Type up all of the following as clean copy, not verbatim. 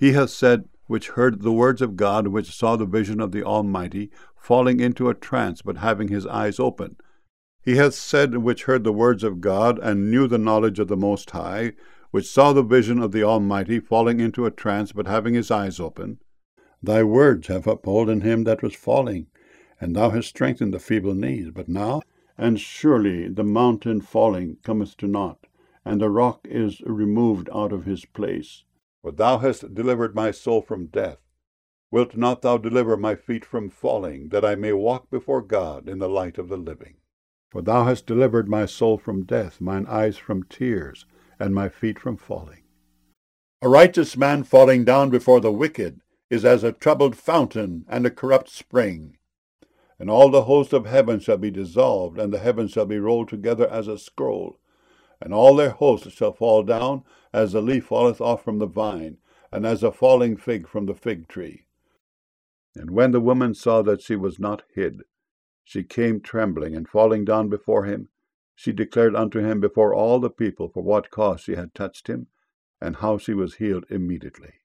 He hath said, which heard the words of God, which saw the vision of the Almighty, falling into a trance, but having his eyes open. He hath said, which heard the words of God, and knew the knowledge of the Most High, which saw the vision of the Almighty, falling into a trance, but having his eyes open. Thy words have upholden him that was falling, and thou hast strengthened the feeble knees. But now, and surely the mountain falling cometh to naught, and the rock is removed out of his place. For thou hast delivered my soul from death. Wilt not thou deliver my feet from falling, that I may walk before God in the light of the living? For thou hast delivered my soul from death, mine eyes from tears, and my feet from falling. A righteous man falling down before the wicked is as a troubled fountain and a corrupt spring. And all the host of heaven shall be dissolved, and the heavens shall be rolled together as a scroll. And all their hosts shall fall down, as the leaf falleth off from the vine, and as a falling fig from the fig tree. And when the woman saw that she was not hid, she came trembling, and falling down before him, she declared unto him before all the people for what cause she had touched him, and how she was healed immediately.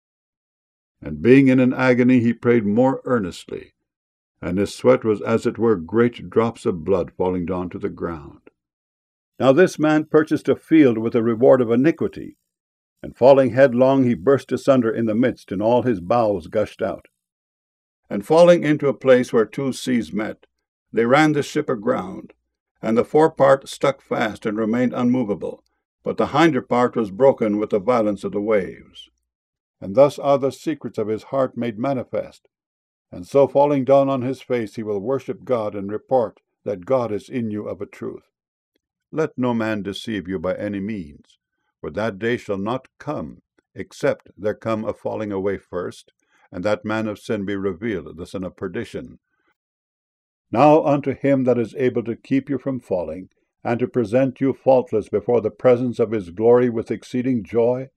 And being in an agony, he prayed more earnestly, and his sweat was as it were great drops of blood falling down to the ground. Now this man purchased a field with a reward of iniquity, and falling headlong he burst asunder in the midst, and all his bowels gushed out. And falling into a place where two seas met, they ran the ship aground, and the forepart stuck fast and remained unmovable, but the hinder part was broken with the violence of the waves. And thus are the secrets of his heart made manifest, and so falling down on his face he will worship God and report that God is in you of a truth. Let no man deceive you by any means, for that day shall not come, except there come a falling away first, and that man of sin be revealed, the son of perdition. Now unto him that is able to keep you from falling, and to present you faultless before the presence of his glory with exceeding joy,